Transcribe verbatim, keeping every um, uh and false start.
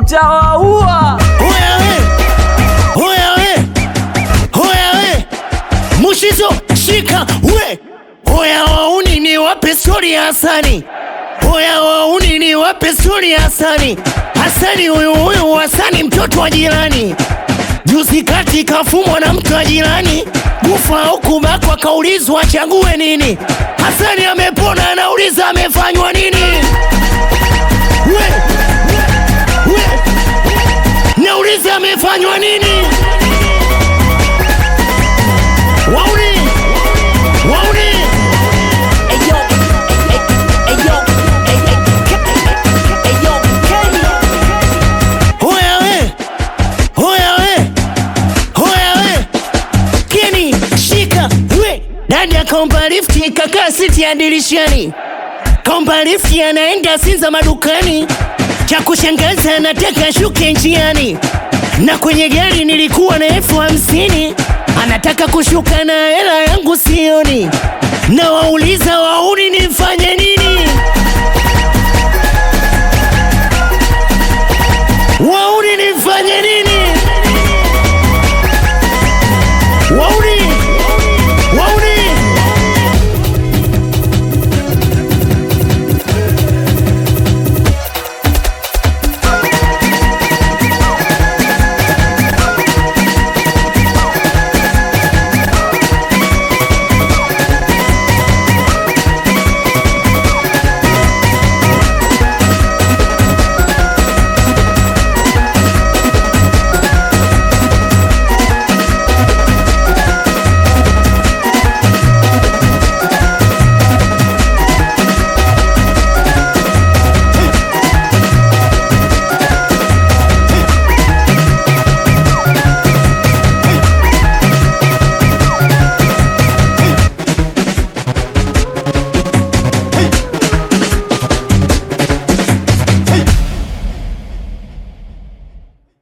utawaua. Hoya we, hoya we, hoya we, Mushizo shika we. Hoya wauni ni wape stori ya Hasani. Hoya wauni ni wape stori ya Hasani. Hasani huyu huyu Hasani mtoto wa jirani. Juzi kati kafumwa na mtu wa jirani. Kufa au kubakwa kaulizwa chague nini. Hasani amepona anauliza amefanywa nini. We, we, nauliza amefanywa nini. Wauni, wauni. Ayo, ayo, ayo, Kenny. Hoya we, hoya we, hoya we, Kenny shika we. Dadi akaomba lifti kakaa siti ya dirishani. Kaomba lifti anaenda Sinza madukani. Cha kushangaza anataka shuke njiani. Na kwenye gari nilikuwa na elfu hamsini. Anataka kushuka na hela yangu sioni. Na wauliza wauni nifanye nini.